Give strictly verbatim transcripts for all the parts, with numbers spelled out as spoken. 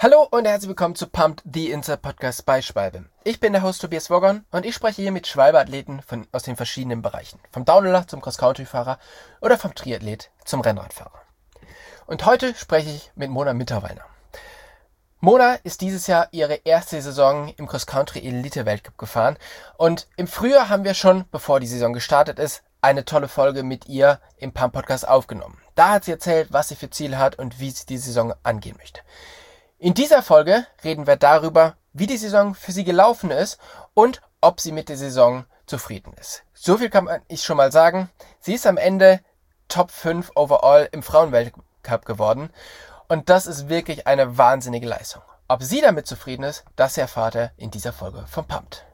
Hallo und herzlich willkommen zu Pumped, the Inside Podcast bei Schwalbe. Ich bin der Host Tobias Woggon und ich spreche hier mit Schwalbe-Athleten von, aus den verschiedenen Bereichen. Vom Downhiller zum Cross-Country-Fahrer oder vom Triathlet zum Rennradfahrer. Und heute spreche ich mit Mona Mitterweiner. Mona ist dieses Jahr ihre erste Saison im Cross-Country-Elite-Weltcup gefahren und im Frühjahr haben wir schon, bevor die Saison gestartet ist, eine tolle Folge mit ihr im Pump-Podcast aufgenommen. Da hat sie erzählt, was sie für Ziele hat und wie sie die Saison angehen möchte. In dieser Folge reden wir darüber, wie die Saison für sie gelaufen ist und ob sie mit der Saison zufrieden ist. So viel kann ich schon mal sagen. Sie ist am Ende Top fünf overall im Frauenweltcup geworden und das ist wirklich eine wahnsinnige Leistung. Ob sie damit zufrieden ist, das erfahrt ihr in dieser Folge von Pumped.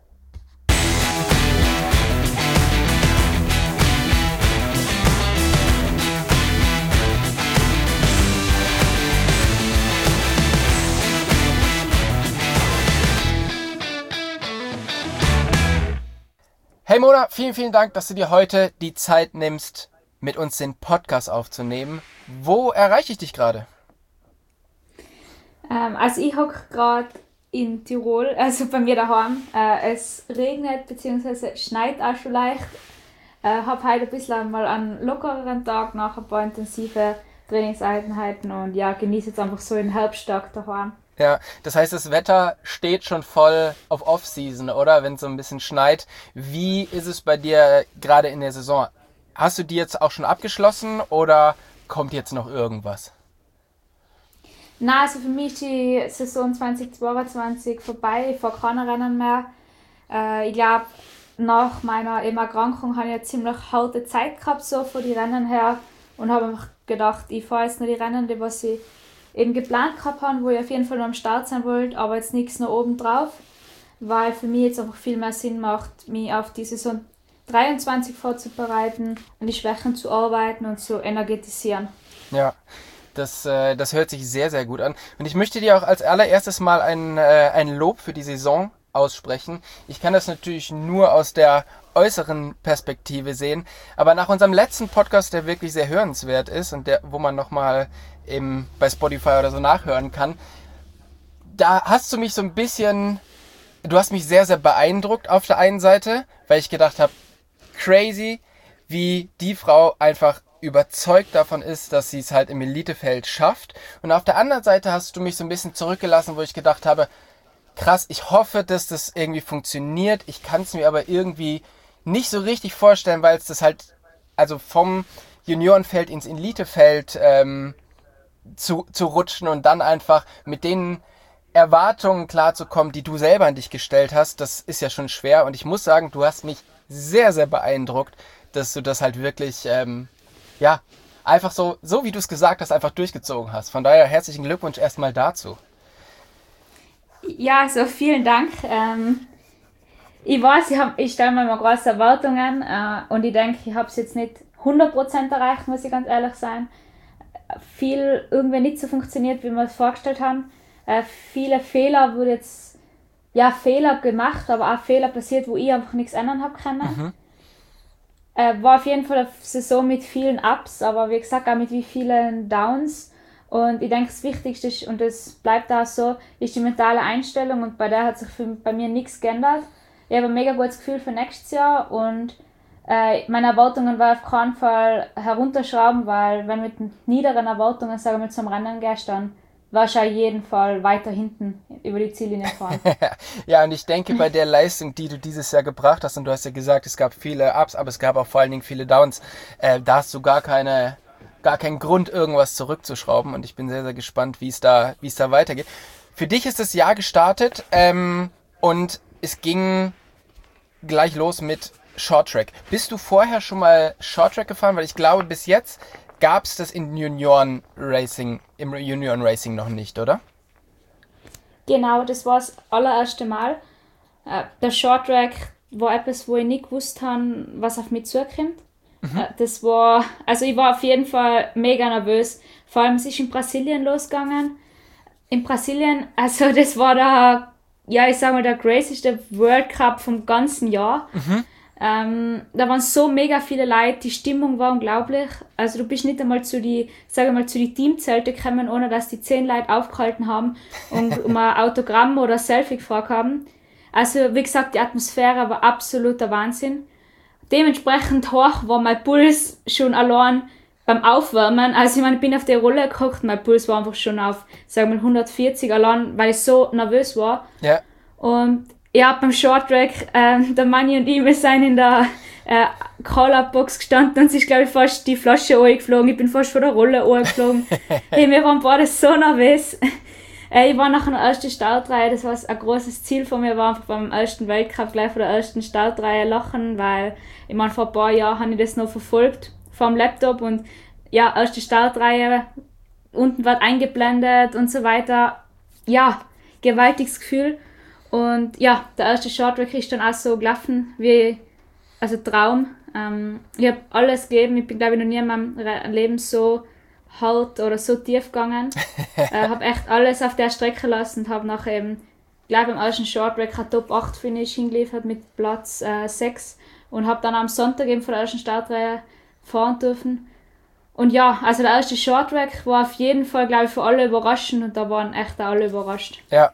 Hey Mona, vielen, vielen Dank, dass du dir heute die Zeit nimmst, mit uns den Podcast aufzunehmen. Wo erreiche ich dich gerade? Ähm, also ich hocke gerade in Tirol, also bei mir daheim. Äh, es regnet bzw. schneit auch schon leicht. Äh, habe heute ein bisschen mal einen lockereren Tag nach ein paar intensive Trainingseinheiten und ja, genieße jetzt einfach so den Herbsttag daheim. Ja, das heißt, das Wetter steht schon voll auf Off-Season, oder? Wenn es so ein bisschen schneit. Wie ist es bei dir gerade in der Saison? Hast du die jetzt auch schon abgeschlossen oder kommt jetzt noch irgendwas? Nein, also für mich ist die Saison zwanzig zweiundzwanzig vorbei. Ich fahre keine Rennen mehr. Äh, ich glaube, nach meiner eben Erkrankung habe ich eine ziemlich harte Zeit gehabt, so von den Rennen her. Und habe mir gedacht, ich fahre jetzt nur die Rennen, die was ich eben geplant gehabt habe, wo ich auf jeden Fall noch am Start sein wollte, aber jetzt nichts noch oben drauf, weil für mich jetzt einfach viel mehr Sinn macht, mich auf die Saison dreiundzwanzig vorzubereiten, an die Schwächen zu arbeiten und zu energetisieren. Ja, das, äh, das hört sich sehr, sehr gut an. Und ich möchte dir auch als allererstes mal ein, äh, ein Lob für die Saison aussprechen. Ich kann das natürlich nur aus der äußeren Perspektive sehen, aber nach unserem letzten Podcast, der wirklich sehr hörenswert ist und der, wo man nochmal im, bei Spotify oder so nachhören kann, da hast du mich so ein bisschen, du hast mich sehr, sehr beeindruckt auf der einen Seite, weil ich gedacht habe, crazy, wie die Frau einfach überzeugt davon ist, dass sie es halt im Elitefeld schafft. Und auf der anderen Seite hast du mich so ein bisschen zurückgelassen, wo ich gedacht habe, krass, ich hoffe, dass das irgendwie funktioniert. Ich kann es mir aber irgendwie nicht so richtig vorstellen, weil es das halt, also vom Juniorenfeld ins Elitefeld ähm, zu, zu rutschen und dann einfach mit den Erwartungen klarzukommen, die du selber an dich gestellt hast, das ist ja schon schwer. Und ich muss sagen, du hast mich sehr, sehr beeindruckt, dass du das halt wirklich, ähm, ja, einfach so, so wie du es gesagt hast, einfach durchgezogen hast. Von daher herzlichen Glückwunsch erstmal dazu. Ja, also vielen Dank. Ähm, ich weiß, ich, hab, ich stelle mir immer große Erwartungen äh, und ich denke, ich habe es jetzt nicht hundert Prozent erreicht, muss ich ganz ehrlich sein. Viel irgendwie nicht so funktioniert, wie wir es vorgestellt haben. Äh, viele Fehler wurde jetzt, ja, Fehler gemacht, aber auch Fehler passiert, wo ich einfach nichts ändern habe können. Mhm. Äh, war auf jeden Fall eine Saison mit vielen Ups, aber wie gesagt auch mit wie vielen Downs. Und ich denke, das Wichtigste ist, und das bleibt auch so, ist die mentale Einstellung und bei der hat sich für, bei mir nichts geändert. Ich habe ein mega gutes Gefühl für nächstes Jahr und äh, meine Erwartungen war auf keinen Fall herunterschrauben, weil wenn mit niederen Erwartungen, sagen wir, zum Rennen gehst, dann wirst du auf jeden Fall weiter hinten über die Ziellinie fahren. Ja, und ich denke, bei der Leistung, die du dieses Jahr gebracht hast, und du hast ja gesagt, es gab viele Ups, aber es gab auch vor allen Dingen viele Downs, äh, da hast du gar keine... gar keinen Grund, irgendwas zurückzuschrauben und ich bin sehr, sehr gespannt, wie es da, wie es da weitergeht. Für dich ist das Jahr gestartet ähm, und es ging gleich los mit Shorttrack. Bist du vorher schon mal Shorttrack gefahren? Weil ich glaube, bis jetzt gab es das in Junioren Racing, im Junioren Racing noch nicht, oder? Genau, das war das allererste Mal. Äh, der Shorttrack war etwas, wo ich nicht gewusst habe, was auf mich zukommt. Mhm. Das war, also ich war auf jeden Fall mega nervös. Vor allem, es ist in Brasilien losgegangen. In Brasilien, also das war der, ja, ich sag mal, der crazyste World Cup vom ganzen Jahr. Mhm. Ähm, da waren so mega viele Leute, die Stimmung war unglaublich. Also du bist nicht einmal zu die, sage mal, zu die Teamzelte gekommen, ohne dass die zehn Leute aufgehalten haben und um ein Autogramm oder ein Selfie gefragt haben. Also wie gesagt, die Atmosphäre war absoluter Wahnsinn. Dementsprechend hoch war mein Puls schon allein beim Aufwärmen. Also ich meine, ich bin auf die Rolle gekocht, mein Puls war einfach schon auf, sagen wir, hundertvierzig allein, weil ich so nervös war. Ja. Und ja, beim Shorttrack, äh, der Manni und ich, wir sind in der äh, Call-Up-Box gestanden und es ist, glaube ich, fast die Flasche angeflogen. Ich bin fast von der Rolle angeflogen. Hey, wir waren beide so nervös. Äh, ich war nach einer ersten Startreihe, das war ein großes Ziel von mir, war einfach beim ersten Weltcup gleich von der ersten Startreihe lachen, weil ich meine, vor ein paar Jahren habe ich das noch verfolgt, vom Laptop und ja, erste Startreihe, unten wird eingeblendet und so weiter. Ja, gewaltiges Gefühl. Und ja, der erste Shorttrack ist dann auch so gelaufen wie, also Traum. Ähm, ich habe alles gegeben, ich bin glaube ich noch nie in meinem Leben so hart oder so tief gegangen. Ich äh, habe echt alles auf der Strecke gelassen und habe nachher eben, glaube im ersten Shorttrack ein Top acht Finish hingeliefert mit Platz äh, sechs und habe dann am Sonntag eben von der ersten Startreihe fahren dürfen. Und ja, also der erste Shorttrack war auf jeden Fall, glaube ich, für alle überraschend und da waren echt alle überrascht. Ja.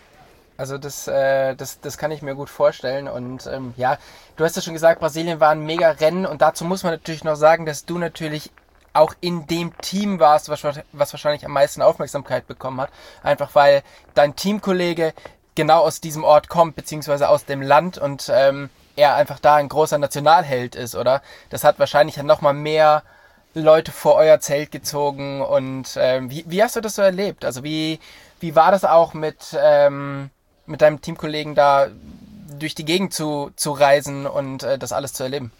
Also das, äh, das, das kann ich mir gut vorstellen und ähm, ja, du hast ja schon gesagt, Brasilien war ein mega Rennen und dazu muss man natürlich noch sagen, dass du natürlich auch in dem Team warst, was, was wahrscheinlich am meisten Aufmerksamkeit bekommen hat, einfach weil dein Teamkollege genau aus diesem Ort kommt, beziehungsweise aus dem Land und ähm, er einfach da ein großer Nationalheld ist, oder? Das hat wahrscheinlich dann nochmal mehr Leute vor euer Zelt gezogen und ähm, wie, wie hast du das so erlebt? Also wie, wie war das auch mit... Ähm, mit deinem Teamkollegen da durch die Gegend zu, zu reisen und äh, das alles zu erleben?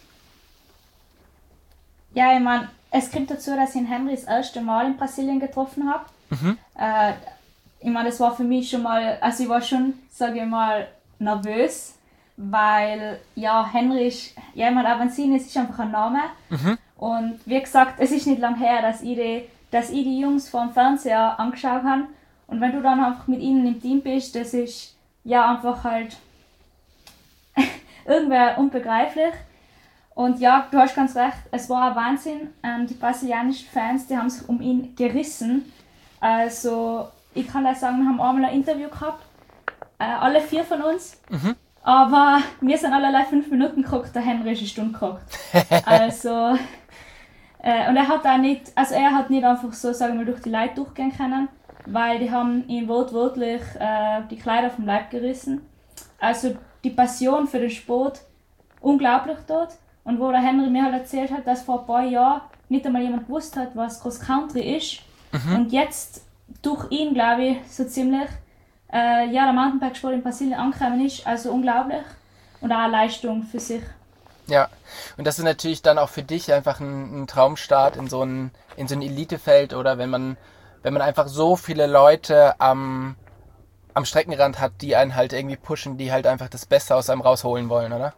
Ja, ich meine, es kommt dazu, dass ich Henry das erste Mal in Brasilien getroffen habe. Mhm. Äh, ich meine, das war für mich schon mal, also ich war schon, sage ich mal, nervös, weil, ja, Henry ist, ja, ich meine, Avancini, es ist einfach ein Name. Mhm. Und wie gesagt, es ist nicht lang her, dass ich die, dass ich die Jungs vor dem Fernseher angeschaut habe. Und wenn du dann einfach mit ihnen im Team bist, das ist ja einfach halt irgendwie unbegreiflich. Und ja, du hast ganz recht, es war ein Wahnsinn. Ähm, die brasilianischen Fans, die haben sich um ihn gerissen. Also ich kann da sagen, wir haben einmal ein Interview gehabt, äh, alle vier von uns. Mhm. Aber wir sind alle fünf Minuten geguckt, der Henry ist eine Stunde geguckt. Also, äh, und er hat auch nicht, also er hat nicht einfach so, sagen wir, durch die Leute durchgehen können, weil die haben ihm wortwörtlich äh, die Kleider vom Leib gerissen. Also die Passion für den Sport, unglaublich dort. Und wo der Henry mir halt erzählt hat, dass vor ein paar Jahren nicht einmal jemand gewusst hat, was Cross Country ist. Mhm. Und jetzt durch ihn, glaube ich, so ziemlich, äh, ja, der Mountainbike-Sport in Brasilien angekommen ist. Also unglaublich. Und auch eine Leistung für sich. Ja, und das ist natürlich dann auch für dich einfach ein, ein Traumstart in so ein, in so ein Elitefeld, oder wenn man wenn man einfach so viele Leute am, am Streckenrand hat, die einen halt irgendwie pushen, die halt einfach das Beste aus einem rausholen wollen, oder?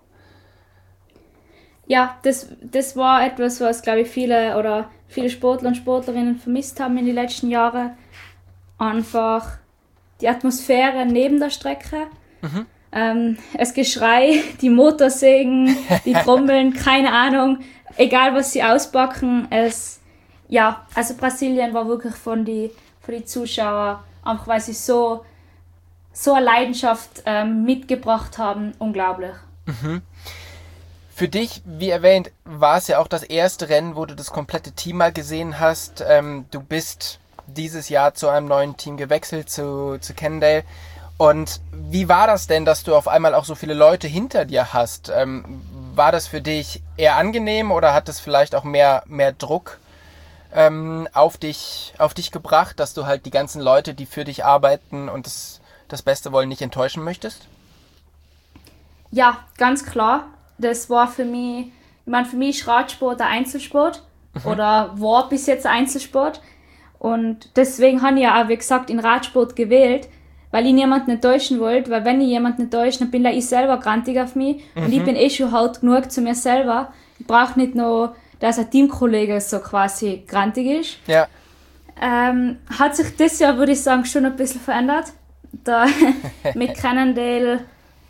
Ja, das, das war etwas, was, glaube ich, viele oder viele Sportler und Sportlerinnen vermisst haben in den letzten Jahren. Einfach die Atmosphäre neben der Strecke. Mhm. Ähm, das Geschrei, die Motorsägen, die Trommeln, keine Ahnung. Egal, was sie auspacken, es... Ja, also Brasilien war wirklich von den von die Zuschauern, einfach weil sie so, so eine Leidenschaft ähm, mitgebracht haben, unglaublich. Mhm. Für dich, wie erwähnt, war es ja auch das erste Rennen, wo du das komplette Team mal gesehen hast. Ähm, du bist dieses Jahr zu einem neuen Team gewechselt, zu, zu Cannondale. Und wie war das denn, dass du auf einmal auch so viele Leute hinter dir hast? Ähm, war das für dich eher angenehm oder hat es vielleicht auch mehr, mehr Druck Ähm, auf dich, auf dich gebracht, dass du halt die ganzen Leute, die für dich arbeiten und das, das Beste wollen, nicht enttäuschen möchtest? Ja, ganz klar. Das war für mich, ich meine, für mich ist Radsport ein Einzelsport mhm. oder war bis jetzt ein Einzelsport. Und deswegen habe ich ja auch, wie gesagt, in Radsport gewählt, weil ich niemanden enttäuschen wollte, weil wenn ich jemanden enttäusche, dann bin ich selber grantig auf mich mhm. und ich bin eh schon hart genug zu mir selber. Ich brauche nicht noch, dass ein Teamkollege so quasi grantig ist. Ja. Ähm, hat sich das Jahr, würde ich sagen, schon ein bisschen verändert. Da mit Cannondale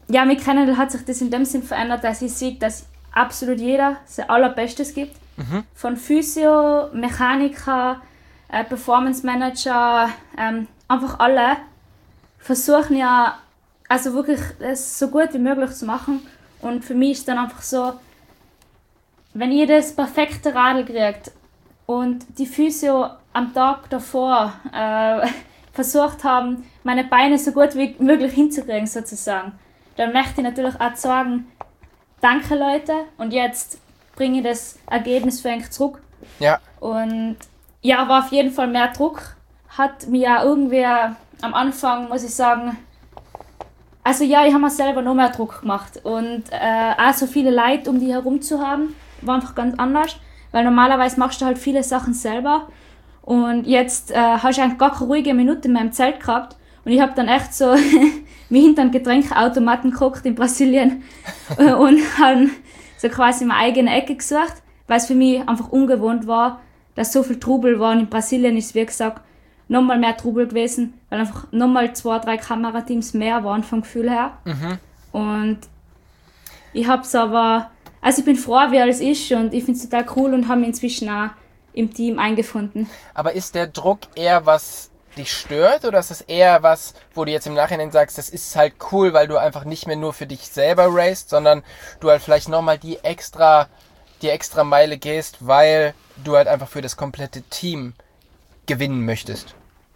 ja, mit Cannondale hat sich das in dem Sinn verändert, dass ich sehe, dass absolut jeder sein Allerbestes gibt. Mhm. Von Physio, Mechaniker, äh, Performance Manager, ähm, einfach alle versuchen ja, also wirklich das so gut wie möglich zu machen. Und für mich ist dann einfach so, wenn ihr das perfekte Radl kriegt und die Physio am Tag davor äh, versucht haben, meine Beine so gut wie möglich hinzukriegen sozusagen, dann möchte ich natürlich auch sagen, danke Leute, und jetzt bringe ich das Ergebnis für euch zurück. Ja. Und ja, war auf jeden Fall mehr Druck. Hat mir ja irgendwie am Anfang, muss ich sagen, also ja, ich habe mir selber noch mehr Druck gemacht. Und äh, auch so viele Leute um die herum zu haben, war einfach ganz anders. Weil normalerweise machst du halt viele Sachen selber. Und jetzt äh, hast du eigentlich gar keine ruhige Minute mehr im Zelt gehabt. Und ich habe dann echt so mich hinter einen Getränkeautomaten geguckt in Brasilien und habe so quasi meine eigene Ecke gesucht, weil es für mich einfach ungewohnt war, dass so viel Trubel war. Und in Brasilien ist, wie gesagt, nochmal mehr Trubel gewesen, weil einfach nochmal zwei, drei Kamerateams mehr waren vom Gefühl her. Mhm. Und ich habe es aber, also ich bin froh, wie alles ist, und ich finde es total cool und habe mich inzwischen auch im Team eingefunden. Aber ist der Druck eher was dich stört, oder ist das eher was, wo du jetzt im Nachhinein sagst, das ist halt cool, weil du einfach nicht mehr nur für dich selber racest, sondern du halt vielleicht nochmal die extra, die extra Meile gehst, weil du halt einfach für das komplette Team gewinnen möchtest?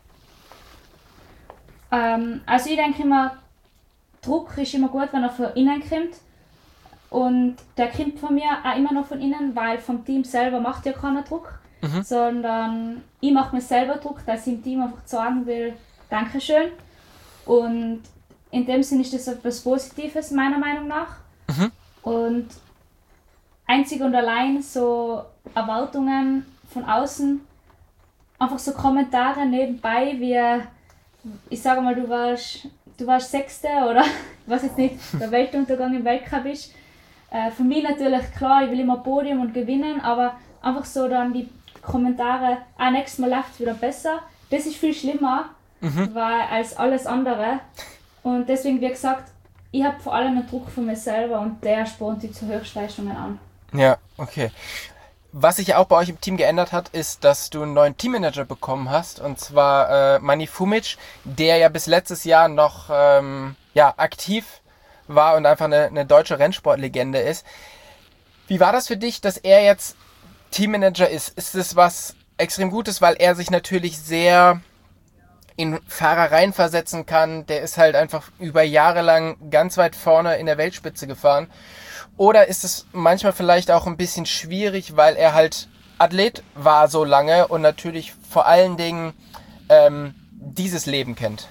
Ähm, also ich denke immer, Druck ist immer gut, wenn er von innen kommt. Und der kommt von mir auch immer noch von innen, weil vom Team selber macht ja keiner Druck. Mhm. Sondern ich mache mir selber Druck, dass ich im Team einfach sagen will, Dankeschön. Und in dem Sinne ist das etwas Positives, meiner Meinung nach. Mhm. Und einzig und allein so Erwartungen von außen, einfach so Kommentare nebenbei, wie, ich sage mal, du warst, du warst Sechste oder ich weiß jetzt nicht, der Weltuntergang im Weltcup ist. Äh, für mich natürlich klar, ich will immer Podium und gewinnen, aber einfach so dann die Kommentare, ah, nächstes Mal läuft es wieder besser. Das ist viel schlimmer, mhm. weil, als alles andere. Und deswegen, wie gesagt, ich habe vor allem einen Druck von mir selber, und der spornt die zu Höchstleistungen an. Ja, okay. Was sich auch bei euch im Team geändert hat, ist, dass du einen neuen Teammanager bekommen hast, und zwar äh, Mani Fumic, der ja bis letztes Jahr noch ähm, ja, aktiv war und einfach eine, eine deutsche Rennsportlegende ist. Wie war das für dich, dass er jetzt Teammanager ist? Ist es was extrem Gutes, weil er sich natürlich sehr in Fahrer reinversetzen kann? Der ist halt einfach über Jahre lang ganz weit vorne in der Weltspitze gefahren. Oder ist es manchmal vielleicht auch ein bisschen schwierig, weil er halt Athlet war so lange und natürlich vor allen Dingen ähm, dieses Leben kennt?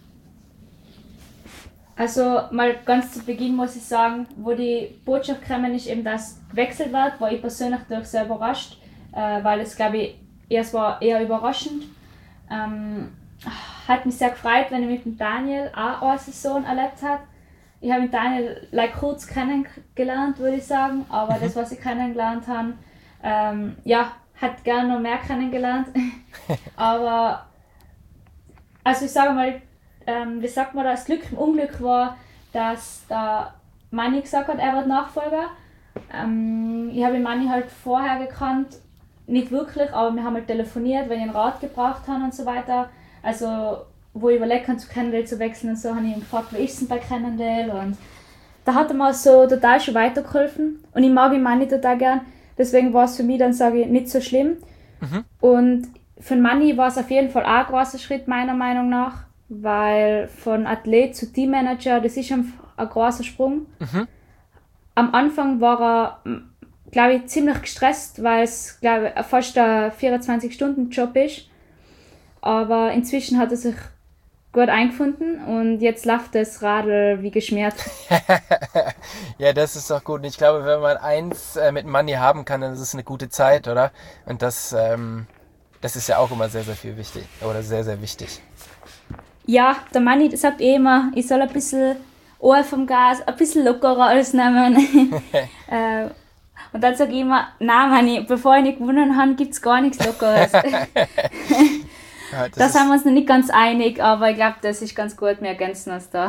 Also mal ganz zu Beginn muss ich sagen, wo die Botschaft gekommen ist, eben dass gewechselt wird, war ich persönlich durch sehr überrascht, äh, weil es, glaube ich, erst war eher überraschend. Ähm, hat mich sehr gefreut, wenn ich mit dem Daniel auch eine Saison erlebt habe. Ich habe mit Daniel like, kurz kennengelernt, würde ich sagen, aber das, was ich kennengelernt habe, ähm, ja, hat gerne noch mehr kennengelernt. Aber also ich sage mal, Ähm, wie sagt man, das Glück im Unglück war, dass der Manni gesagt hat, er wird Nachfolger. Ähm, ich habe den Manni halt vorher gekannt, nicht wirklich, aber wir haben halt telefoniert, weil ich einen Rat gebraucht habe und so weiter. Also, wo ich überlegt habe, zu Cannondale zu wechseln und so, habe ich ihn gefragt, wie ist es denn bei Cannondale? Und da hat er mir so total schon weitergeholfen. Und ich mag den Manni total gern, deswegen war es für mich dann, sage ich, nicht so schlimm. Mhm. Und für den Manni war es auf jeden Fall auch ein großer Schritt, meiner Meinung nach. Weil von Athlet zu Teammanager, das ist ein, ein großer Sprung. Mhm. Am Anfang war er, glaube ich, ziemlich gestresst, weil es, glaube ich, fast ein vierundzwanzig-Stunden-Job ist. Aber inzwischen hat er sich gut eingefunden und jetzt läuft das Radl wie geschmiert. Ja, das ist doch gut. Und ich glaube, wenn man eins äh, mit Money haben kann, dann ist es eine gute Zeit, oder? Und das, ähm, das ist ja auch immer sehr, sehr viel wichtig. Oder sehr, sehr wichtig. Ja, der Manni sagt eh immer, ich soll ein bisschen Ohr vom Gas, ein bisschen lockerer alles nehmen. äh, und dann sage ich immer, nein Manni, bevor ich nicht gewonnen habe, gibt es gar nichts Lockeres. Ja, da sind wir uns noch nicht ganz einig, aber ich glaube, das ist ganz gut, wir ergänzen uns da.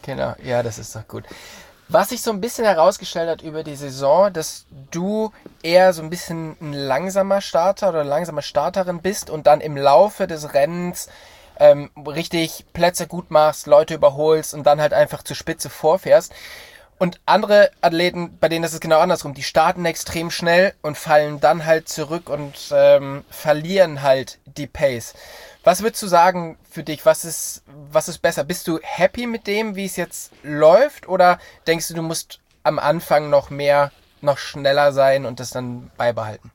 Genau, ja, das ist doch gut. Was sich so ein bisschen herausgestellt hat über die Saison, dass du eher so ein bisschen ein langsamer Starter oder langsame Starterin bist und dann im Laufe des Rennens ähm, richtig Plätze gut machst, Leute überholst und dann halt einfach zur Spitze vorfährst. Und andere Athleten, bei denen ist es genau andersrum. Die starten extrem schnell und fallen dann halt zurück und ähm, verlieren halt die Pace. Was würdest du sagen für dich? Was ist, was ist besser? Bist du happy mit dem, wie es jetzt läuft? Oder denkst du, du musst am Anfang noch mehr, noch schneller sein und das dann beibehalten?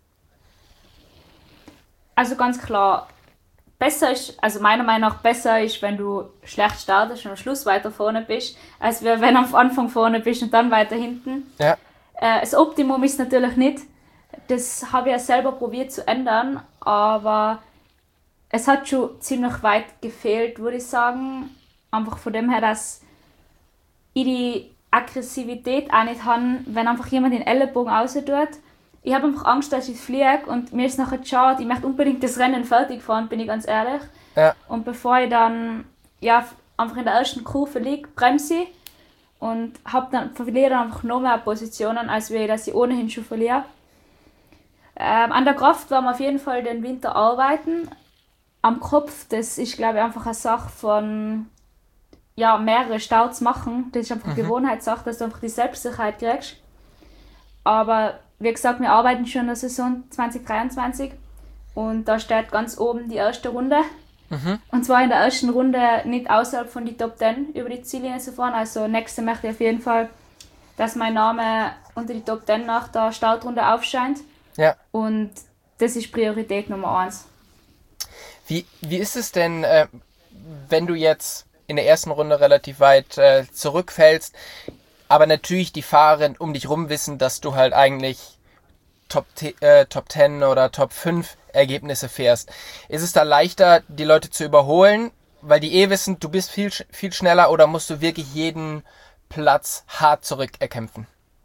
Also ganz klar, besser ist, also meiner Meinung nach besser ist, wenn du schlecht startest und am Schluss weiter vorne bist, als wenn du am Anfang vorne bist und dann weiter hinten. Ja. Äh, das Optimum ist natürlich nicht. Das habe ich ja selber probiert zu ändern, aber es hat schon ziemlich weit gefehlt, würde ich sagen. Einfach von dem her, dass ich die Aggressivität auch nicht habe, wenn einfach jemand den Ellenbogen raus tut. Ich habe einfach Angst, dass ich fliege und mir ist nachher schade. Ich möchte unbedingt das Rennen fertig fahren, bin ich ganz ehrlich. Ja. Und bevor ich dann ja, einfach in der ersten Kurve liege, bremse ich und hab dann, verliere dann einfach noch mehr Positionen, als wir, dass ich ohnehin schon verliere. Ähm, an der Kraft werden wir auf jeden Fall den Winter arbeiten. Am Kopf, das ist, glaube ich, einfach eine Sache von ja, mehrere Starts machen. Das ist einfach eine mhm. Gewohnheitssache, dass du einfach die Selbstsicherheit kriegst. Aber wie gesagt, wir arbeiten schon in der Saison zwanzig dreiundzwanzig und da steht ganz oben die erste Runde. Mhm. Und zwar in der ersten Runde nicht außerhalb von die Top zehn über die Ziellinie zu fahren. Also nächste möchte ich auf jeden Fall, dass mein Name unter die Top zehn nach der Startrunde aufscheint. Ja. Und das ist Priorität Nummer eins. Wie, wie ist es denn, äh, wenn du jetzt in der ersten Runde relativ weit äh, zurückfällst, aber natürlich die Fahrer um dich rum wissen, dass du halt eigentlich Top, äh, Top zehn oder Top fünf Ergebnisse fährst. Ist es da leichter, die Leute zu überholen, weil die eh wissen, du bist viel, viel schneller, oder musst du wirklich jeden Platz hart zurückerkämpfen?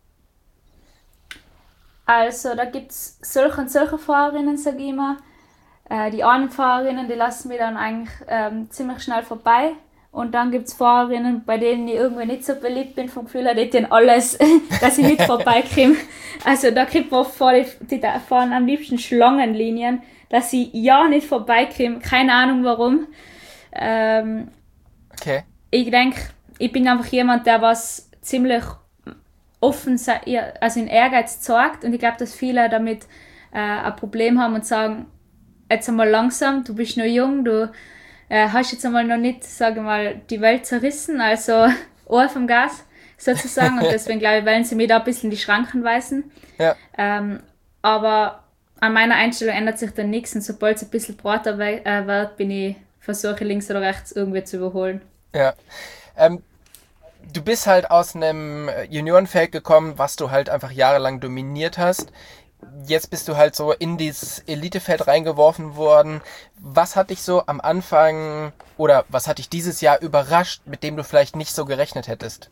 Also da gibt es solche und solche Fahrerinnen, sage ich immer. Äh, die anderen Fahrerinnen, die lassen mich dann eigentlich ähm, ziemlich schnell vorbei. Und dann gibt es Fahrerinnen, bei denen ich irgendwie nicht so beliebt bin, vom Gefühl her, die tun alles, dass ich nicht vorbeikomme. Also da kriegt man oft vor, die, die fahren am liebsten Schlangenlinien, dass ich ja nicht vorbeikomme. Keine Ahnung warum. Ähm, okay. Ich denke, ich bin einfach jemand, der was ziemlich offen, also in Ehrgeiz zeigt. Und ich glaube, dass viele damit äh, ein Problem haben und sagen, jetzt einmal langsam, du bist noch jung, du äh, hast jetzt einmal noch nicht, sage ich mal, die Welt zerrissen, also Ohr vom Gas sozusagen. Und deswegen, glaube ich, wollen sie mir da ein bisschen die Schranken weisen. Ja. Ähm, aber an meiner Einstellung ändert sich dann nichts, und sobald es ein bisschen breiter we- äh, wird, bin ich versuche links oder rechts irgendwie zu überholen. Ja. Ähm, du bist halt aus einem Juniorenfeld gekommen, was du halt einfach jahrelang dominiert hast. Jetzt bist du halt so in dieses Elitefeld reingeworfen worden. Was hat dich so am Anfang oder was hat dich dieses Jahr überrascht, mit dem du vielleicht nicht so gerechnet hättest?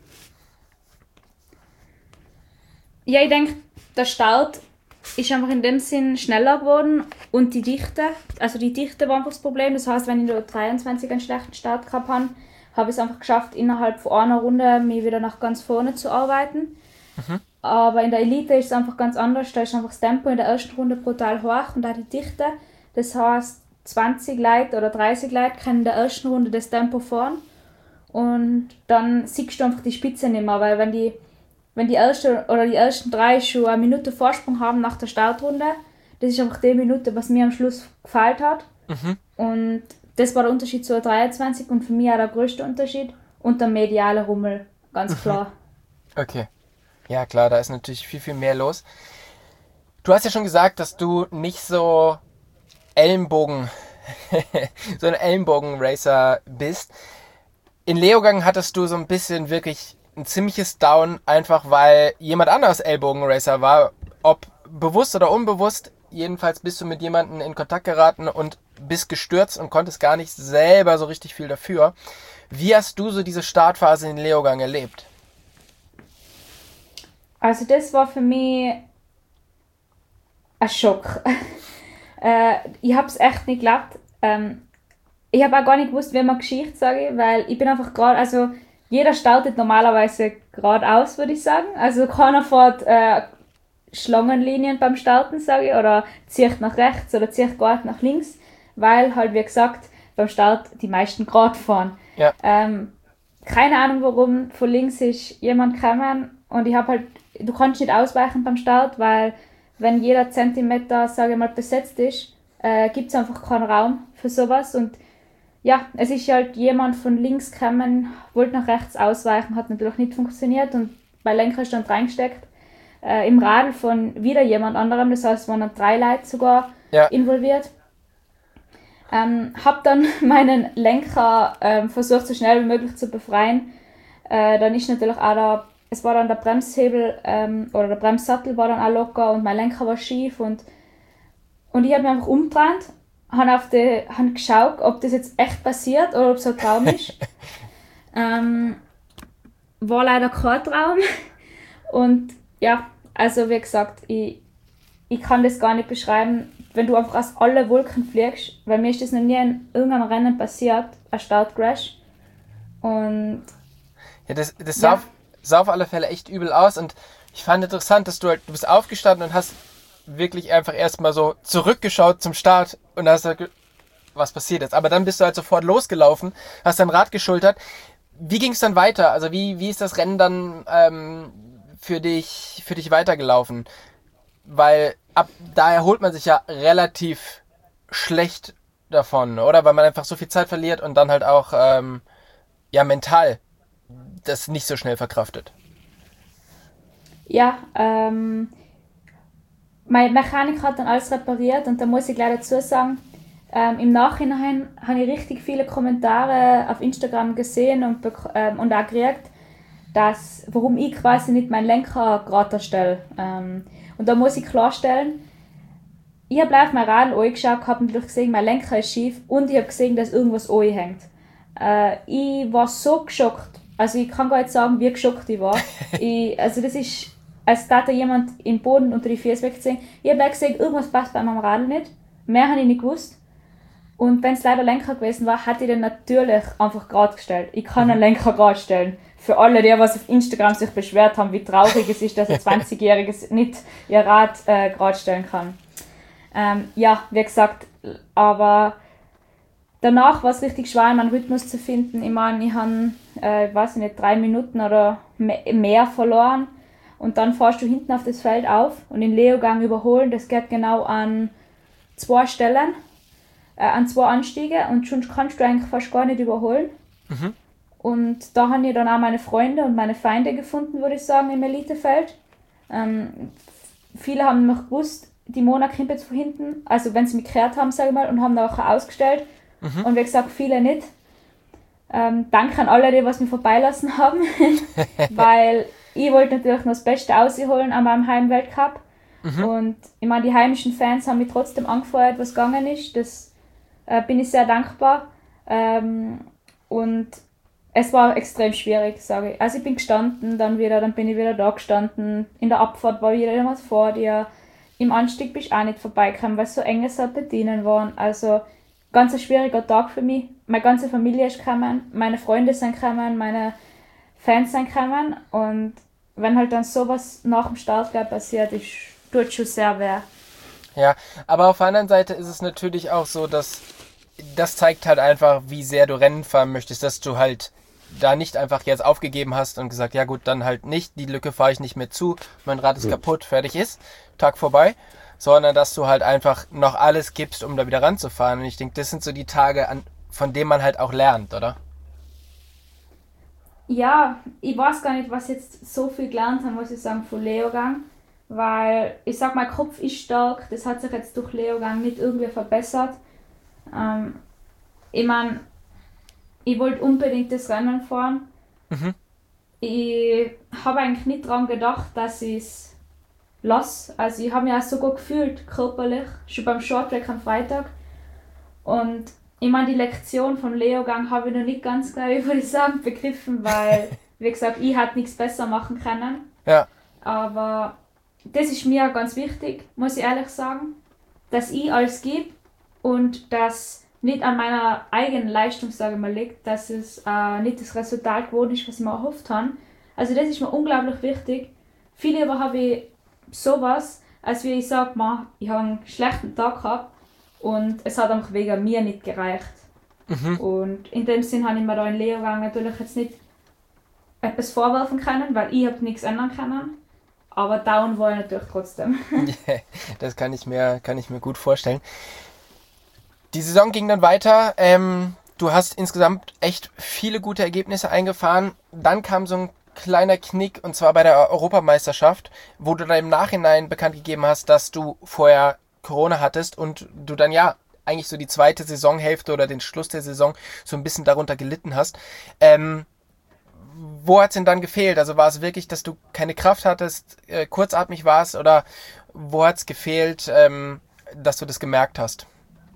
Ja, ich denke, der Start ist einfach in dem Sinn schneller geworden und die Dichte. Also die Dichte war einfach das Problem. Das heißt, wenn ich nur dreiundzwanzig einen schlechten Start gehabt habe, habe ich es einfach geschafft, innerhalb von einer Runde mich wieder nach ganz vorne zu arbeiten. Mhm. Aber in der Elite ist es einfach ganz anders. Da ist einfach das Tempo in der ersten Runde brutal hoch und auch die Dichte. Das heißt, zwanzig Leute oder dreißig Leute können in der ersten Runde das Tempo fahren. Und dann siehst du einfach die Spitze nicht mehr, weil wenn die, wenn die erste oder die ersten drei schon eine Minute Vorsprung haben nach der Startrunde, das ist einfach die Minute, was mir am Schluss gefällt hat. Mhm. Und das war der Unterschied zu dreiundzwanzig und für mich auch der größte Unterschied. Und der mediale Rummel, ganz klar. Okay. Ja klar, da ist natürlich viel, viel mehr los. Du hast ja schon gesagt, dass du nicht so Ellenbogen, so ein Ellenbogen-Racer bist. In Leogang hattest du so ein bisschen wirklich ein ziemliches Down, einfach weil jemand anderes Ellbogen-Racer war. Ob bewusst oder unbewusst, jedenfalls bist du mit jemandem in Kontakt geraten und bist gestürzt und konntest gar nicht selber so richtig viel dafür. Wie hast du so diese Startphase in Leogang erlebt? Also das war für mich ein Schock. äh, ich habe es echt nicht geglaubt. Ähm, ich habe auch gar nicht gewusst, wie man Geschichte sage, weil ich bin einfach gerade, also jeder startet normalerweise geradeaus, würde ich sagen. Also keiner fährt äh, Schlangenlinien beim Starten, sage ich, oder zieht nach rechts oder zieht gerade nach links, weil halt, wie gesagt, beim Start die meisten gerade fahren. Ja. Ähm, keine Ahnung warum, von links ist jemand gekommen und ich habe halt, du kannst nicht ausweichen beim Start, weil wenn jeder Zentimeter, sage ich mal, besetzt ist, äh, gibt es einfach keinen Raum für sowas und ja, es ist halt jemand von links gekommen, wollte nach rechts ausweichen, hat natürlich nicht funktioniert und mein Lenker ist dann reingesteckt. Äh, Im Radl von wieder jemand anderem, das heißt, es waren dann drei Leute sogar ja. involviert. Ähm, hab dann meinen Lenker ähm, versucht, so schnell wie möglich zu befreien. Äh, dann ist natürlich auch da, es war dann der Bremshebel ähm, oder der Bremssattel war dann auch locker und mein Lenker war schief und, und ich habe mich einfach umgedreht, habe auf die, hab geschaut, ob das jetzt echt passiert oder ob es ein Traum ist. ähm, war leider kein Traum und ja, also wie gesagt, ich, ich kann das gar nicht beschreiben, wenn du einfach aus allen Wolken fliegst, weil mir ist das noch nie in irgendeinem Rennen passiert, ein Startcrash. Und ja, das, das ja. sah, auf, sah auf alle Fälle echt übel aus und ich fand interessant, dass du halt, du bist aufgestanden und hast wirklich einfach erstmal so zurückgeschaut zum Start und hast gesagt, was passiert jetzt? Aber dann bist du halt sofort losgelaufen, hast dein Rad geschultert. Wie ging es dann weiter? Also wie, wie ist das Rennen dann ähm, für dich, für dich weitergelaufen? Weil ab da erholt man sich ja relativ schlecht davon, oder? Weil man einfach so viel Zeit verliert und dann halt auch ähm, ja mental das nicht so schnell verkraftet. Ja, ähm, mein Mechanik hat dann alles repariert und da muss ich gleich dazu sagen, ähm, im Nachhinein habe ich richtig viele Kommentare auf Instagram gesehen und, ähm, und auch gekriegt, dass, warum ich quasi nicht meinen Lenker gerade stelle. Ähm, und da muss ich klarstellen, ich habe auf mein Radl angeschaut, habe natürlich gesehen, mein Lenker ist schief und ich habe gesehen, dass irgendwas anhängt. Äh, ich war so geschockt, also ich kann gar nicht sagen, wie geschockt ich war. ich, also das ist, als hätte jemand im Boden unter die Füße weggesehen. Ich habe gesehen, irgendwas passt bei meinem Radl nicht. Mehr habe ich nicht gewusst. Und wenn es leider Lenker gewesen war, hätte ich den natürlich einfach gerade gestellt. Ich kann einen Lenker gerade stellen. Für alle, die was auf Instagram sich beschwert haben, wie traurig es ist, dass ein zwanzigjähriges nicht ihr Rad äh, gerade stellen kann. Ähm, ja, wie gesagt, aber danach war es richtig schwer, meinen Rhythmus zu finden. Ich meine, ich habe, äh, ich weiß nicht, drei Minuten oder mehr verloren. Und dann fährst du hinten auf das Feld auf und in Leogang überholen. Das geht genau an zwei Stellen, äh, an zwei Anstiege und schon kannst du eigentlich fast gar nicht überholen. Mhm. Und da habe ich dann auch meine Freunde und meine Feinde gefunden, würde ich sagen, im Elitefeld. Ähm, viele haben mich gewusst, die Mona kommt jetzt von hinten, also wenn sie mich gehört haben, sage ich mal, und haben da auch ausgestellt. Mhm. Und wie gesagt, viele nicht. Ähm, danke an alle, die was mich vorbeilassen haben, weil ich wollte natürlich noch das Beste rausholen an meinem Heimweltcup. Mhm. Und ich meine, die heimischen Fans haben mich trotzdem angefeuert, was gegangen ist. Das äh, bin ich sehr dankbar. Ähm, und es war extrem schwierig, sage ich. Also ich bin gestanden, dann wieder, dann bin ich wieder da gestanden. In der Abfahrt war wieder jemand vor dir. Im Anstieg bist du auch nicht vorbeigekommen, weil es so enge Serpentinen waren. Also ganz ein schwieriger Tag für mich. Meine ganze Familie ist gekommen, meine Freunde sind gekommen, meine Fans sind gekommen. Und wenn halt dann sowas nach dem Start passiert, ist, tut schon sehr weh. Ja, aber auf der anderen Seite ist es natürlich auch so, dass das zeigt halt einfach, wie sehr du Rennen fahren möchtest, dass du halt da nicht einfach jetzt aufgegeben hast und gesagt, ja gut, dann halt nicht, die Lücke fahre ich nicht mehr zu, mein Rad ist ja. kaputt, fertig ist, Tag vorbei, sondern dass du halt einfach noch alles gibst, um da wieder ranzufahren. Und ich denke, das sind so die Tage, an, von denen man halt auch lernt, oder? Ja, ich weiß gar nicht, was ich jetzt so viel gelernt habe, muss ich sagen, von Leogang, weil ich sag, mein Kopf ist stark, das hat sich jetzt durch Leogang nicht irgendwie verbessert. Ähm, ich meine, ich wollte unbedingt das Rennen fahren. Mhm. Ich habe eigentlich nicht daran gedacht, dass ich es lasse. Also ich habe mich auch so gut gefühlt, körperlich, schon beim Shorttrack am Freitag. Und ich meine, die Lektion von Leogang habe ich noch nicht ganz klar, würde ich sagen, begriffen, weil, wie gesagt, ich hätte nichts besser machen können. Ja. Aber das ist mir ganz wichtig, muss ich ehrlich sagen, dass ich alles gebe und dass nicht an meiner eigenen Leistung, sage ich mal, liegt, dass es äh, nicht das Resultat geworden ist, was ich mir erhofft habe. Also das ist mir unglaublich wichtig. Viel lieber habe ich sowas, als wie ich sage, ich habe einen schlechten Tag gehabt und es hat einfach wegen mir nicht gereicht. Mhm. Und in dem Sinn habe ich mir da in Leogang natürlich jetzt nicht etwas vorwerfen können, weil ich habe nichts ändern können. Aber down war ich natürlich trotzdem. Yeah, das kann ich mir, kann ich mir gut vorstellen. Die Saison ging dann weiter. Ähm, du hast insgesamt echt viele gute Ergebnisse eingefahren. Dann kam so ein kleiner Knick, und zwar bei der Europameisterschaft, wo du dann im Nachhinein bekannt gegeben hast, dass du vorher Corona hattest und du dann ja eigentlich so die zweite Saisonhälfte oder den Schluss der Saison so ein bisschen darunter gelitten hast. Ähm, wo hat es denn dann gefehlt? Also war es wirklich, dass du keine Kraft hattest, äh, kurzatmig warst, oder wo hat es gefehlt, ähm, dass du das gemerkt hast?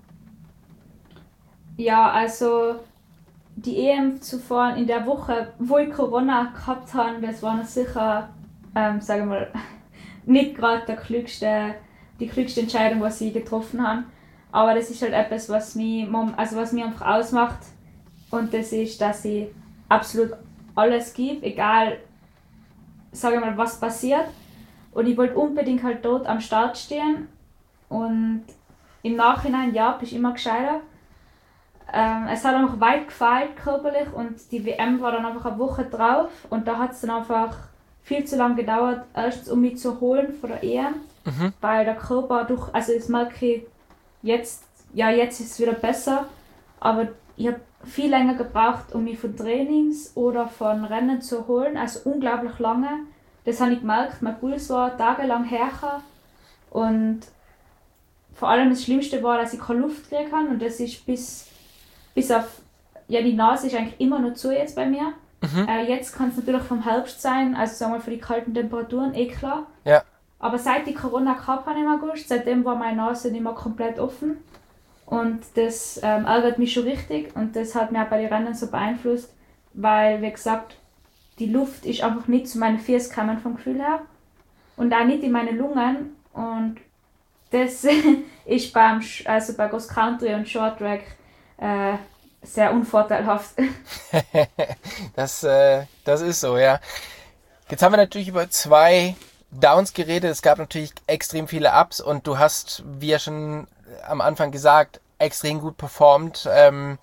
Ja, also die E M zuvor in der Woche, wo ich Corona gehabt habe, das war sicher, ähm, sagen wir mal, nicht gerade der klügste, die klügste Entscheidung, was ich getroffen habe. Aber das ist halt etwas, was mich, also was mich einfach ausmacht. Und das ist, dass ich absolut alles gebe, egal, sage ich mal, was passiert. Und ich wollte unbedingt halt dort am Start stehen. Und im Nachhinein, ja, bist immer gescheiter. Ähm, es hat einfach weit gefehlt körperlich und die W M war dann einfach eine Woche drauf. Und da hat es dann einfach viel zu lange gedauert, erstens um mich zu holen von der E M. Mhm. Weil der Körper durch, also das merke ich jetzt, ja jetzt ist es wieder besser, aber ich habe viel länger gebraucht, um mich von Trainings oder von Rennen zu holen, also unglaublich lange. Das habe ich gemerkt, mein Puls war tagelang härter und vor allem das Schlimmste war, dass ich keine Luft kriegen kann und das ist bis, bis auf, ja die Nase ist eigentlich immer noch zu jetzt bei mir. Mhm. Äh, jetzt kann es natürlich vom Herbst sein, also sagen wir für die kalten Temperaturen, eh klar. Ja. Aber seit ich Corona gehabt habe im August, seitdem war meine Nase nicht mehr komplett offen. Und das ähm, ärgert mich schon richtig und das hat mich auch bei den Rennen so beeinflusst, weil, wie gesagt, die Luft ist einfach nicht zu meinen Füßen gekommen vom Gefühl her und auch nicht in meine Lungen und das ist beim, also bei Cross Country und Short Track äh, sehr unvorteilhaft. das, äh, das ist so, ja. Jetzt haben wir natürlich über zwei Downs geredet. Es gab natürlich extrem viele Ups und du hast, wie ja schon am Anfang gesagt, extrem gut performt. Ähm,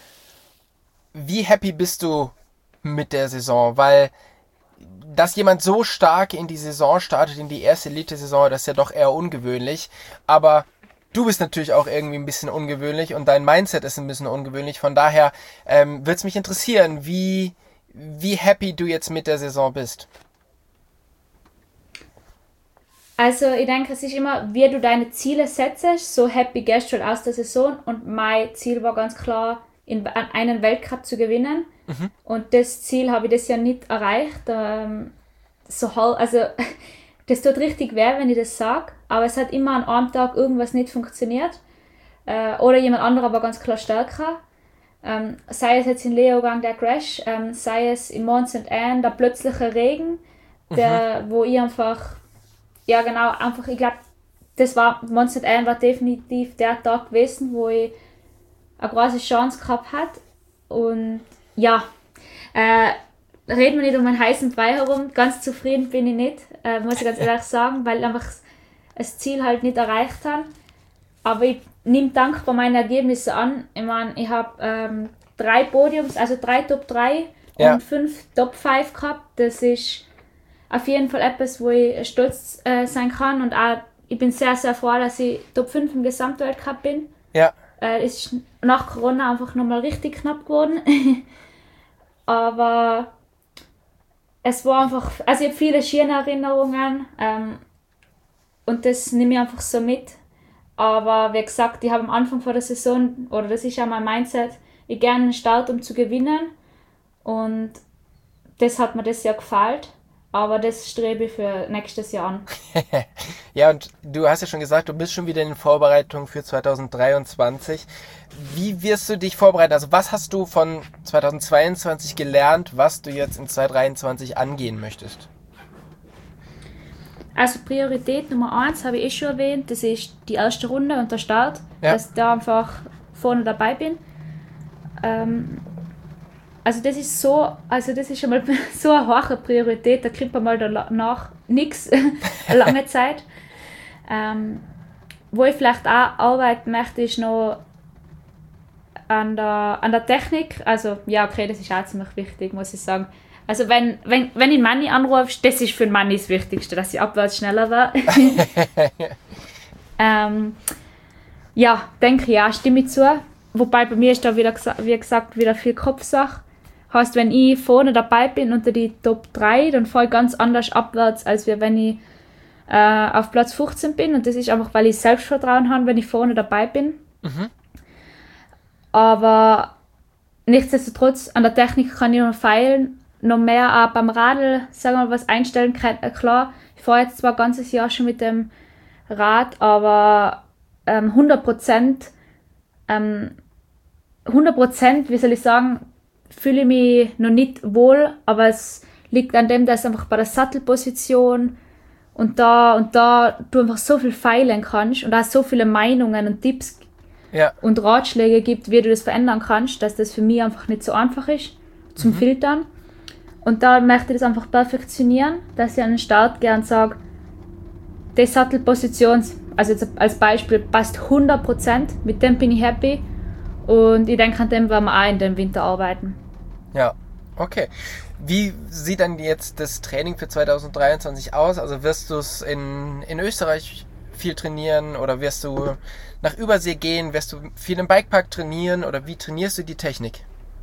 wie happy bist du mit der Saison? Weil, dass jemand so stark in die Saison startet, in die erste Elite-Saison, das ist ja doch eher ungewöhnlich. Aber du bist natürlich auch irgendwie ein bisschen ungewöhnlich und dein Mindset ist ein bisschen ungewöhnlich. Von daher ähm, würde es mich interessieren, wie, wie happy du jetzt mit der Saison bist. Also ich denke, es ist immer, wie du deine Ziele setzt, so happy gehst du aus der Saison und mein Ziel war ganz klar, in einen Weltcup zu gewinnen. Mhm. Und das Ziel habe ich das Jahr nicht erreicht. Ähm, so, also das tut richtig weh, wenn ich das sage, aber es hat immer an einem Tag irgendwas nicht funktioniert. Äh, oder jemand anderer war ganz klar stärker. Ähm, sei es jetzt in Leogang der Crash, ähm, sei es in Mont Saint Anne der plötzliche Regen, der, mhm. wo ich einfach Ja, genau, einfach, ich glaube, das war, Mont Saint Anne war definitiv der Tag gewesen, wo ich eine große Chance gehabt habe. Und ja, äh, reden wir nicht um einen heißen Brei herum, ganz zufrieden bin ich nicht, äh, muss ich ganz ehrlich sagen, weil ich einfach das Ziel halt nicht erreicht habe. Aber ich nehme dankbar meine Ergebnisse an. Ich meine, ich habe ähm, drei Podiums, also drei Top drei ja. und fünf Top fünf gehabt. Das ist auf jeden Fall etwas, wo ich stolz äh, sein kann und auch, ich bin sehr, sehr froh, dass ich Top fünf im Gesamtweltcup bin. Ja. Äh, es ist nach Corona einfach nochmal richtig knapp geworden. Aber es war einfach, also ich habe viele schöne Erinnerungen ähm, und das nehme ich einfach so mit. Aber wie gesagt, ich habe am Anfang vor der Saison, oder das ist ja mein Mindset, ich gerne einen Start, um zu gewinnen und das hat mir das Jahr gefallen. Aber das strebe ich für nächstes Jahr an. Ja, und du hast ja schon gesagt, du bist schon wieder in Vorbereitung für zwanzig dreiundzwanzig. Wie wirst du dich vorbereiten? Also was hast du von zwanzig zweiundzwanzig gelernt, was du jetzt in zwanzig dreiundzwanzig angehen möchtest? Also Priorität Nummer eins habe ich eh schon erwähnt, das ist die erste Runde und der Start. Ja. Dass da einfach vorne dabei bin. Ähm, also das ist so, also das ist schon mal so eine hohe Priorität, da kriegt man mal danach nichts, eine lange Zeit. Ähm, wo ich vielleicht auch arbeiten möchte, ist noch an der, an der Technik. Also ja, okay, das ist auch ziemlich wichtig, muss ich sagen. Also wenn, wenn, wenn ich Manni anrufst, das ist für Manni das Wichtigste, dass ich abwärts schneller war. ähm, ja, denke ich, ja, stimme ich zu. Wobei bei mir ist da wieder, wie gesagt, wieder viel Kopfsache. Heißt, wenn ich vorne dabei bin unter die Top drei, dann fahre ich ganz anders abwärts, als wenn ich äh, auf Platz fünfzehn bin. Und das ist einfach, weil ich Selbstvertrauen habe, wenn ich vorne dabei bin. Mhm. Aber nichtsdestotrotz, an der Technik kann ich noch feilen. Noch mehr auch beim Radl, sagen wir mal, was einstellen kann. Klar, ich fahre jetzt zwar ein ganzes Jahr schon mit dem Rad, aber ähm, hundert Prozent, ähm, hundert Prozent, wie soll ich sagen, fühle ich mich noch nicht wohl, aber es liegt an dem, dass einfach bei der Sattelposition und da und da du einfach so viel feilen kannst und auch so viele Meinungen und Tipps ja. und Ratschläge gibt, wie du das verändern kannst, dass das für mich einfach nicht so einfach ist zum mhm. Filtern. Und da möchte ich das einfach perfektionieren, dass ich an den Start gehe und sage, die Sattelposition, also jetzt als Beispiel, passt hundert Prozent, mit dem bin ich happy und ich denke, an dem werden wir auch in dem Winter arbeiten. Ja, okay. Wie sieht dann jetzt das Training für zwanzig dreiundzwanzig aus? Also wirst du es in, in Österreich viel trainieren oder wirst du nach Übersee gehen? Wirst du viel im Bikepark trainieren oder wie trainierst du die Technik?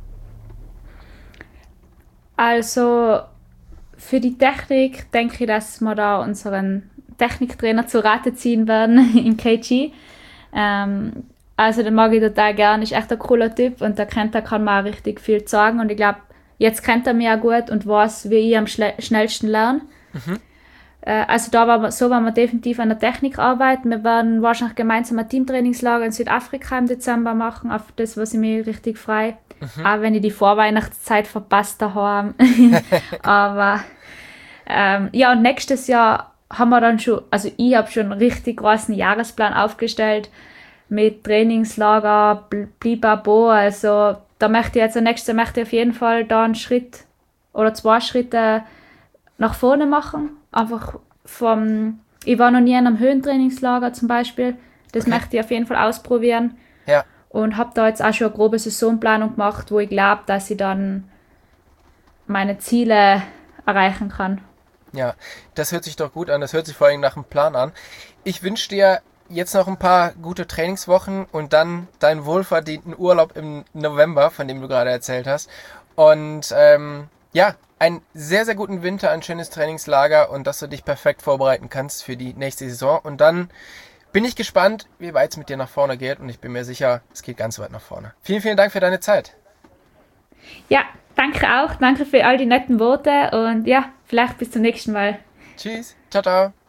Also für die Technik denke ich, dass wir da unseren Techniktrainer zu Rate ziehen werden in K G. Ähm, also den mag ich total gern, ist echt ein cooler Typ und der kennt, der kann mir auch richtig viel sagen und ich glaube, jetzt kennt er mich auch gut und weiß, wie ich am schle- schnellsten lerne. Mhm. Äh, also da war so werden wir definitiv an der Technik arbeiten. Wir werden wahrscheinlich gemeinsam ein Teamtrainingslager in Südafrika im Dezember machen, auf das, was ich mich richtig freue. Mhm. Auch wenn ich die Vorweihnachtszeit verpasst habe. Aber ähm, ja, und nächstes Jahr haben wir dann schon, also ich habe schon einen richtig großen Jahresplan aufgestellt mit Trainingslager, blibabo, also da möchte ich jetzt, der nächste möchte ich auf jeden Fall da einen Schritt oder zwei Schritte nach vorne machen. Einfach vom, ich war noch nie in einem Höhentrainingslager zum Beispiel, das okay. möchte ich auf jeden Fall ausprobieren. Ja. Und habe da jetzt auch schon eine grobe Saisonplanung gemacht, wo ich glaube, dass ich dann meine Ziele erreichen kann. Ja, das hört sich doch gut an. Das hört sich vor allem nach einem Plan an. Ich wünsche dir jetzt noch ein paar gute Trainingswochen und dann deinen wohlverdienten Urlaub im November, von dem du gerade erzählt hast. Und ähm, ja, einen sehr, sehr guten Winter, ein schönes Trainingslager und dass du dich perfekt vorbereiten kannst für die nächste Saison. Und dann bin ich gespannt, wie weit es mit dir nach vorne geht und ich bin mir sicher, es geht ganz weit nach vorne. Vielen, vielen Dank für deine Zeit. Ja, danke auch. Danke für all die netten Worte und ja, vielleicht bis zum nächsten Mal. Tschüss. Ciao, ciao.